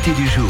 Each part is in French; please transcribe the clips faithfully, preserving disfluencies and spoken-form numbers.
l'invité du jour.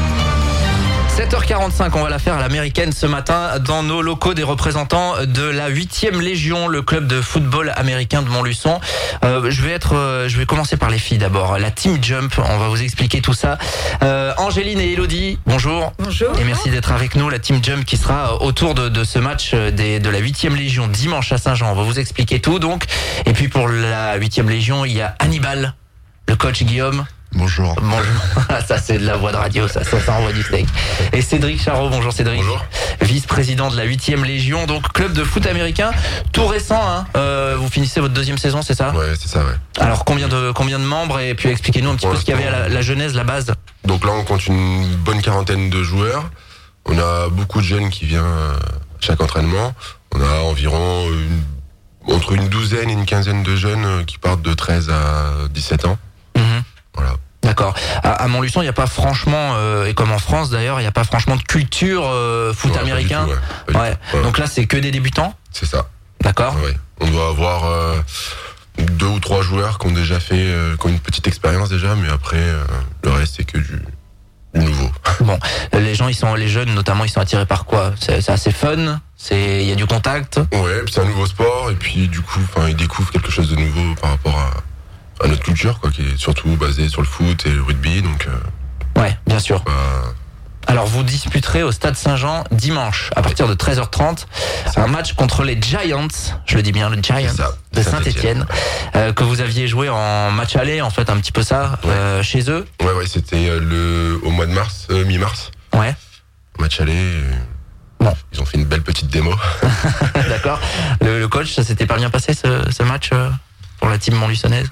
sept heures quarante-cinq, on va la faire à l'américaine ce matin dans nos locaux des représentants de la huitième Légion, le club de football américain de Montluçon. Euh, je vais être, euh, je vais commencer par les filles d'abord. La Team Jump, on va vous expliquer tout ça. Euh, Angéline et Elodie, bonjour. Bonjour. Et merci d'être avec nous. La Team Jump qui sera autour de, de ce match des, de la huitième Légion dimanche à Saint-Jean. On va vous expliquer tout donc. Et puis pour la huitième Légion, il y a Hannibal, le coach Guillaume. Bonjour. Bonjour. Ça c'est de la voix de radio, ça, ça, ça envoie du steak. Et Cédric Charot, bonjour Cédric. Bonjour. Vice-président de la huitième Légion, donc club de foot américain, tout récent. Hein. Euh, vous finissez votre deuxième saison, c'est ça ? Ouais, c'est ça, ouais. Alors combien de combien de membres et puis expliquez-nous un petit Pour peu ce qu'il y avait à la, la genèse, la base. Donc là, on compte une bonne quarantaine de joueurs. On a beaucoup de jeunes qui viennent à chaque entraînement. On a environ une, entre une douzaine et une quinzaine de jeunes qui partent de treize à dix-sept ans. Mm-hmm. Voilà. D'accord. À, à Montluçon, il n'y a pas franchement, euh, et comme en France d'ailleurs, il n'y a pas franchement de culture euh, foot Ouais, pas du américain. tout, ouais. Pas du Ouais. tout. Voilà. Donc là, c'est que des débutants. C'est ça. D'accord. Ouais. On doit avoir euh, deux ou trois joueurs qui ont déjà fait, euh, qui ont une petite expérience déjà, mais après, euh, le reste, c'est que du, du nouveau. Bon, les gens, ils sont, les jeunes notamment, ils sont attirés par quoi ? C'est, c'est assez fun. C'est, il y a du contact. Ouais, puis c'est un nouveau sport, et puis du coup, enfin, ils découvrent quelque chose de nouveau par rapport à à notre culture, quoi, qui est surtout basée sur le foot et le rugby, donc euh, Ouais, bien sûr. bah, Alors vous disputerez au Stade Saint-Jean dimanche à partir de treize heures trente un match contre les Giants, je le dis bien, le Giants c'est ça, de Saint-Étienne. Saint-Étienne, euh, que vous aviez joué en match aller en fait un petit peu ça, Ouais. euh, chez eux. Ouais, ouais, c'était euh, le au mois de mars, euh, mi-mars, Ouais, match aller. euh, Bon. Ils ont fait une belle petite démo. d'accord. Le, le coach, ça s'était pas bien passé ce, ce match euh, pour la team montluçonnaise.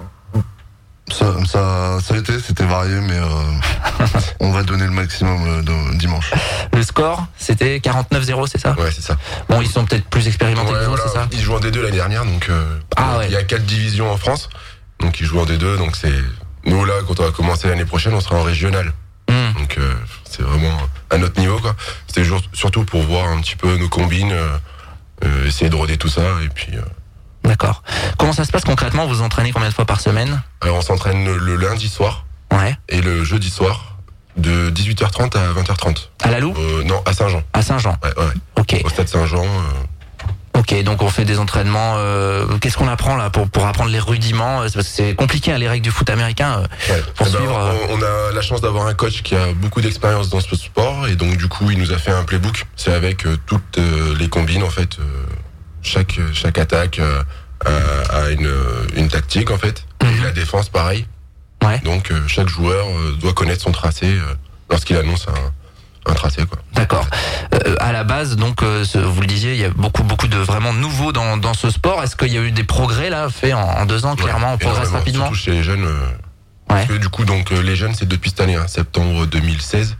Ça, ça, ça a été, c'était varié, mais euh, on va donner le maximum euh, de, dimanche. Le score, c'était quarante-neuf zéro, c'est ça ? Ouais, c'est ça. Bon, ils sont peut-être plus expérimentés Ouais, que vous, voilà, c'est ça ? ils jouent en D deux l'année dernière, donc euh, Ah ouais. il y a quatre divisions en France, donc ils jouent en D deux, donc c'est nous là quand on va commencer l'année prochaine, on sera en régional. Mmh. Donc euh, c'est vraiment à notre niveau, quoi. C'était jour- surtout pour voir un petit peu nos combines, euh, euh, essayer de roder tout ça, et puis euh, D'accord. Comment ça se passe concrètement ? Vous entraînez combien de fois par semaine ? alors on s'entraîne le, le lundi soir Ouais. et le jeudi soir de dix-huit heures trente à vingt heures trente. À la Loup ? Euh, non, à Saint-Jean. À Saint-Jean. Ouais, ouais, Ok. au stade Saint-Jean. euh, Ok, donc on fait des entraînements. Euh, qu'est-ce qu'on apprend là pour pour apprendre les rudiments ? C'est parce que c'est compliqué hein, les règles du foot américain. euh, ouais. Pour Eh ben, suivre, euh, on, on a la chance d'avoir un coach qui a beaucoup d'expérience dans ce sport, et donc du coup il nous a fait un playbook. C'est avec euh, toutes euh, les combines en fait. euh, chaque chaque attaque euh, a, a une une tactique en fait. Mhm. Et la défense pareil. Ouais. Donc euh, chaque joueur euh, doit connaître son tracé euh, lorsqu'il annonce un, un tracé, quoi. D'accord. Euh, à la base, donc, euh, ce- vous le disiez, il y a beaucoup, beaucoup de vraiment nouveaux dans dans ce sport. Est-ce qu'il y a eu des progrès là faits en, en deux ans ? Clairement, on Ouais, progresse énormément, rapidement. Surtout chez les jeunes. euh, Ouais. parce que du coup, donc euh, les jeunes, c'est depuis cette année, hein, septembre deux mille seize,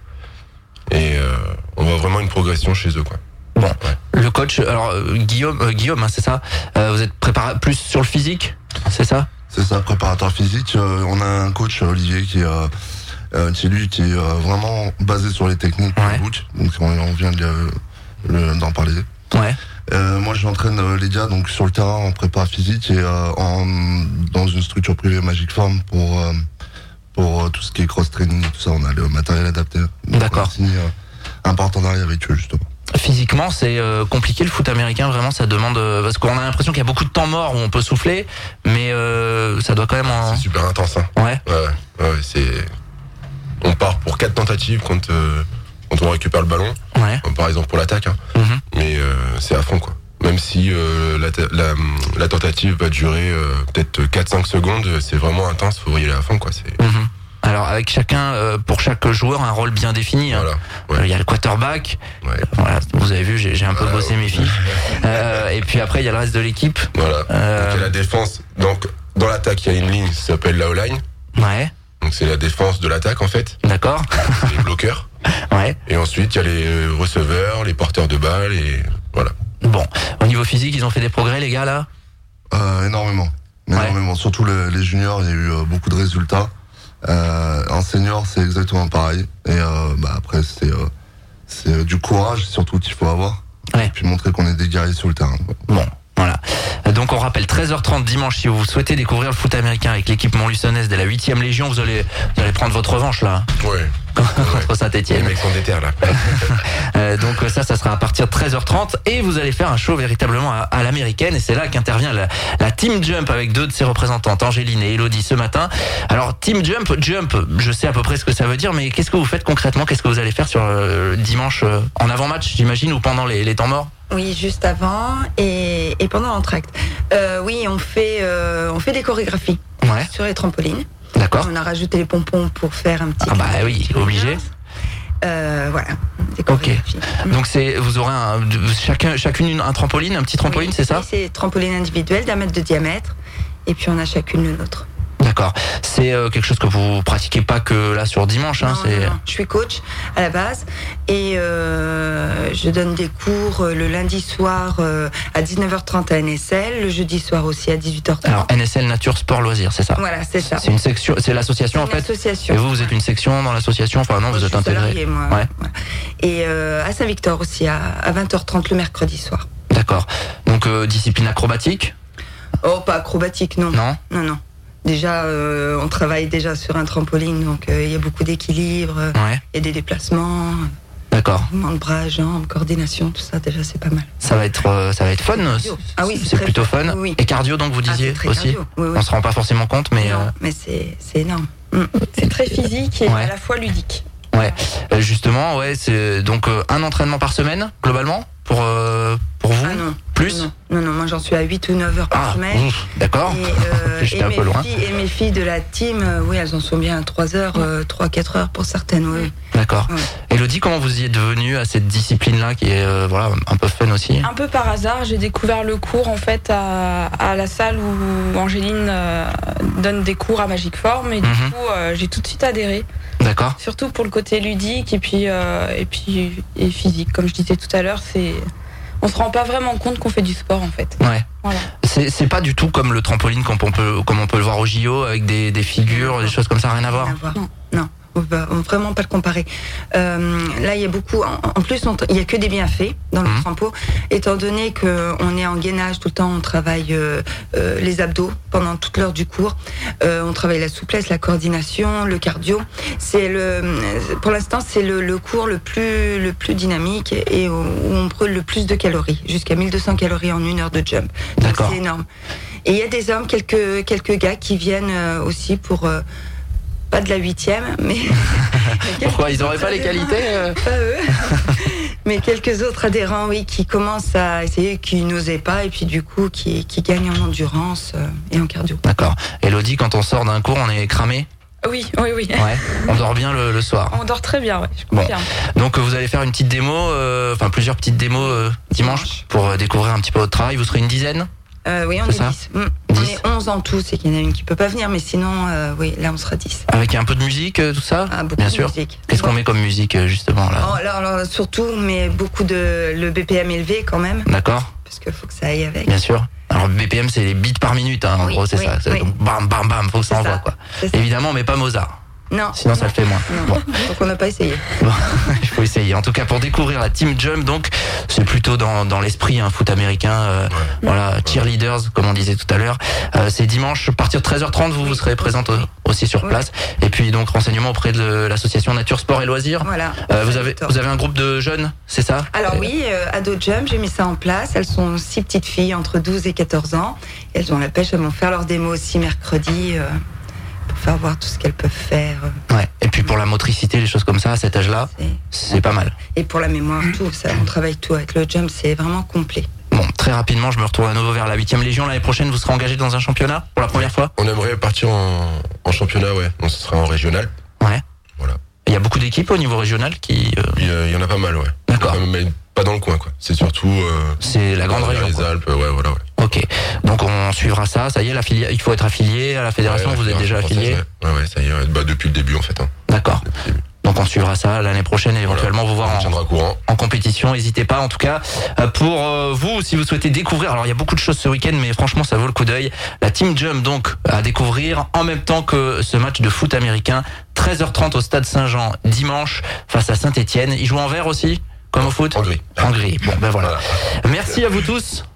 et euh, on voit vraiment une progression chez eux, quoi. Bon, Ouais. le coach, alors euh, Guillaume, euh, Guillaume, hein, c'est ça. Euh, vous êtes préparé plus sur le physique, c'est ça ? C'est ça, préparateur physique. Euh, on a un coach, Olivier, qui, euh, euh, qui lui, qui est euh, vraiment basé sur les techniques Ouais. du book. Donc on, on vient de, le- d'en parler. Ouais. Euh, moi, j'entraîne euh, les gars donc sur le terrain en prépa physique et euh, en, dans une structure privée Magic Farm pour euh, pour euh, tout ce qui est cross training et tout ça. On a le matériel adapté. Donc, D'accord. On a signé euh, un partenariat avec eux justement. Physiquement, c'est euh, compliqué le foot américain. Vraiment, ça demande euh, parce qu'on a l'impression qu'il y a beaucoup de temps mort où on peut souffler, mais euh, ça doit quand même. En... C'est super intense, hein. Ouais. Ouais, ouais, ouais, ouais, c'est. On part pour quatre tentatives quand euh, quand on récupère le ballon, Ouais. comme par exemple pour l'attaque, hein. Mhm. Mais euh, c'est à fond, quoi. Même si euh, la, ta- la, la tentative va durer euh, peut-être quatre cinq secondes, c'est vraiment intense, faut y aller à fond, quoi. C'est Mhm. Alors avec chacun, euh, pour chaque joueur, un rôle bien défini. hein. voilà. Euh, Il Ouais, y a le quarterback. ouais. Voilà, vous avez vu, j'ai j'ai un peu Ah, bossé ouais. mes filles. Euh, et puis après, il y a le reste de l'équipe. Voilà. Euh, Donc il y a la défense. Donc dans l'attaque, il y a une ligne qui s'appelle la O-line. Ouais. Donc c'est la défense de l'attaque en fait, D'accord. c'est les bloqueurs. Ouais. Et ensuite il y a les euh, receveurs, les porteurs de balles et voilà. Bon, au niveau physique, ils ont fait des progrès, les gars là. Euh, énormément. Énormément. Surtout le- les juniors, il y a eu euh, beaucoup de résultats. Euh, en senior, c'est exactement pareil. Et euh, bah, après, c'est euh, c'est euh, du courage surtout qu'il faut avoir. Ouais. Et puis montrer qu'on est des guerriers sur le terrain, quoi. Bon. Voilà. Donc on rappelle treize heures trente dimanche si vous souhaitez découvrir le foot américain avec l'équipe montluçonnaise de la huitième Légion, vous allez, vous allez prendre votre revanche là. Ouais. Contre Saint-Etienne. Les mecs sont déter là. euh, donc ça, ça sera à partir de treize heures trente et vous allez faire un show véritablement à, à l'américaine et c'est là qu'intervient la, la Team Jump avec deux de ses représentantes, Angéline et Elodie ce matin. Alors Team Jump, Jump, je sais à peu près ce que ça veut dire, mais qu'est-ce que vous faites concrètement? Qu'est-ce que vous allez faire sur euh, dimanche euh, en avant-match, j'imagine, ou pendant les, les temps morts? Oui, juste avant et, et pendant l'entracte. Euh, oui, on fait, euh, on fait des chorégraphies Ouais. sur les trampolines. D'accord. On a rajouté les pompons pour faire un petit... Ah bah oui, obligé. Euh, voilà, des Ok. chorégraphies. Donc c'est, vous aurez un, chacun, chacune une, un trampoline, un petit trampoline, Oui, c'est ça? oui, c'est trampoline individuelle d'un mètre de diamètre et puis on a chacune le nôtre. D'accord. C'est euh, quelque chose que vous pratiquez pas que là sur dimanche, hein, Non, c'est... non, non. Je suis coach à la base et euh, je donne des cours euh, le lundi soir euh, à dix-neuf heures trente à N S L, le jeudi soir aussi à dix-huit heures trente. Alors N S L Nature Sport Loisirs, c'est ça? Voilà, c'est ça. C'est une section, c'est l'association en C'est une fait. association. Et vous, vous êtes une section dans l'association? Enfin non, Moi, vous je êtes suis intégré. salariée, moi. Ouais. Ouais. Et euh, à Saint-Victor aussi à, à vingt heures trente le mercredi soir. D'accord. Donc euh, discipline acrobatique? Oh, pas acrobatique, non. Non. Non, non. Déjà, euh, on travaille déjà sur un trampoline, donc il euh, y a beaucoup d'équilibre, il Ouais. y a des déplacements, D'accord. mouvements de bras, jambes, coordination, tout ça, déjà, c'est pas mal. Ça va être, euh, ça va être fun. Ah oui, c'est c'est très plutôt fun. fun. Oui. Et cardio, donc vous Ah, disiez c'est très aussi. cardio. Oui, oui. On se rend pas forcément compte, mais Non, euh, mais c'est c'est énorme. Mm. C'est très physique et Ouais. à la fois ludique. ouais. Euh, justement, ouais, c'est donc euh, un entraînement par semaine globalement pour euh, pour vous. Ah non. Plus. Non, non, non, moi j'en suis à huit ou neuf heures par Ah, semaine. ouf, d'accord. Et, euh, J'étais et un mes peu loin. filles, et mes filles de la team, euh, oui, elles en sont bien à trois heures, euh, trois quatre heures pour certaines, oui. D'accord. Ouais. Elodie, comment vous y êtes devenue à cette discipline-là qui est euh, voilà un peu fun aussi? Un peu par hasard, j'ai découvert le cours en fait à, à la salle où Angéline euh, donne des cours à Magic Form et du Mhm. coup euh, j'ai tout de suite adhéré. D'accord. Surtout pour le côté ludique et puis euh, et puis et physique, comme je disais tout à l'heure, c'est on se rend pas vraiment compte qu'on fait du sport en fait. Ouais. Voilà. C'est c'est pas du tout comme le trampoline comme on peut comme on peut le voir au J O avec des, des figures, des choses comme ça, rien à voir. Rien à voir. Non. Non. On va on va vraiment pas le comparer. Euh, là, il y a beaucoup. En, en plus, on- il y a que des bienfaits dans le Mhm. trampo, étant donné que on est en gainage tout le temps. On travaille euh, euh, les abdos pendant toute l'heure du cours. Euh, on travaille la souplesse, la coordination, le cardio. C'est le, pour l'instant, c'est le, le cours le plus le plus dynamique et où on brûle le plus de calories, jusqu'à mille deux cents calories en une heure de jump. Donc, D'accord. c'est énorme. Et il y a des hommes, quelques quelques gars qui viennent euh, aussi pour euh, pas de la huitième, mais Pourquoi ils auraient pas les qualités euh pas eux, mais quelques autres adhérents, oui, qui commencent à essayer, qui n'osaient pas, et puis du coup, qui, qui gagnent en endurance euh, et en cardio. D'accord. Elodie, quand on sort d'un cours, on est cramé. Oui, oui, oui. Ouais. On dort bien le, le soir. On dort très bien, ouais, je Bon. confirme. Donc euh, vous allez faire une petite démo, euh, enfin plusieurs petites démos euh, dimanche Dimanche. pour euh, découvrir un petit peu votre travail. Vous serez une dizaine. Euh, oui, on C'est est ça dix. Mm. On dix. est onze en tout, c'est qu'il y en a une qui peut pas venir, mais sinon, euh, oui, là, on sera dix. Avec un peu de musique, euh, tout ça. Ah, beaucoup Bien de sûr. musique. Qu'est-ce qu'on met comme musique euh, justement là? Oh, alors, alors, surtout, mais beaucoup de le B P M élevé quand même, D'accord. parce qu'il faut que ça aille avec. Bien sûr. Alors B P M c'est les beats par minute, hein, en Oui, gros c'est oui, ça. C'est oui. Donc bam bam bam, faut que ça C'est envoie ça. quoi. C'est ça. Évidemment, mais pas Mozart. Non, Sinon ça le fait moins. non. Bon. Donc on n'a pas essayé. Bon, il faut essayer. En tout cas, pour découvrir la Team Jump, donc c'est plutôt dans, dans l'esprit un foot américain. euh, Ouais. Voilà, cheerleaders, comme on disait tout à l'heure. Euh, c'est dimanche, à partir de treize heures trente, vous vous serez présente au- aussi sur Oui. place. Et puis donc renseignements auprès de l'association Nature Sport et Loisirs. Voilà. Euh, vous avez vous avez un groupe de jeunes, c'est ça? Alors oui, euh, Ado Jump, j'ai mis ça en place. Elles sont six petites filles entre douze et quatorze ans. Elles ont la pêche, elles vont faire leur démo aussi mercredi euh, pour faire voir tout ce qu'elles peuvent faire. Ouais. Et puis pour la motricité, les choses comme ça, à cet âge-là, C'est- c'est pas mal. Et pour la mémoire, tout, ça, on travaille tout avec le jump, c'est vraiment complet. Bon, très rapidement, je me retourne à nouveau vers la huitième Légion. L'année prochaine, vous serez engagé dans un championnat pour la première fois? On aimerait partir en, en championnat, ouais. Donc ce sera en régional. Ouais. Voilà. Il y a beaucoup d'équipes au niveau régional qui... euh, Il y, a- il y en a pas mal, ouais. D'accord. Mais pas dans le coin, quoi. C'est surtout. Euh, C'est la grande vers région, Les quoi. Alpes, ouais, voilà, ouais. Ok, donc on suivra ça. Ça y est, la filia- il faut être affilié à la fédération. Ouais, la vous êtes déjà fédération affilié. française, Ouais, ouais, ça y est. ouais. Bah, depuis le début, en fait. Hein. D'accord. Depuis le début. Donc on suivra ça l'année prochaine et éventuellement vous voir On en, tiendra au courant. en compétition. N'hésitez pas. En tout cas, euh, pour euh, vous, si vous souhaitez découvrir. Alors il y a beaucoup de choses ce week-end, mais franchement, ça vaut le coup d'œil. La Team Jump, donc, à découvrir en même temps que ce match de foot américain. treize heures trente au Stade Saint-Jean dimanche face à Saint-Etienne. Ils jouent en vert aussi, comme au foot. En gris. En gris. Bon, ben voilà. Merci à vous tous.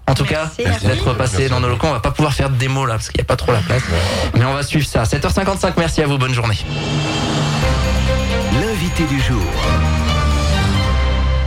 en tout Merci, cas merci. d'être passé Merci. dans nos locaux. On va pas pouvoir faire de démo là parce qu'il n'y a pas trop la place. Mais on va suivre ça. sept heures cinquante-cinq, merci à vous, bonne journée. L'invité du jour.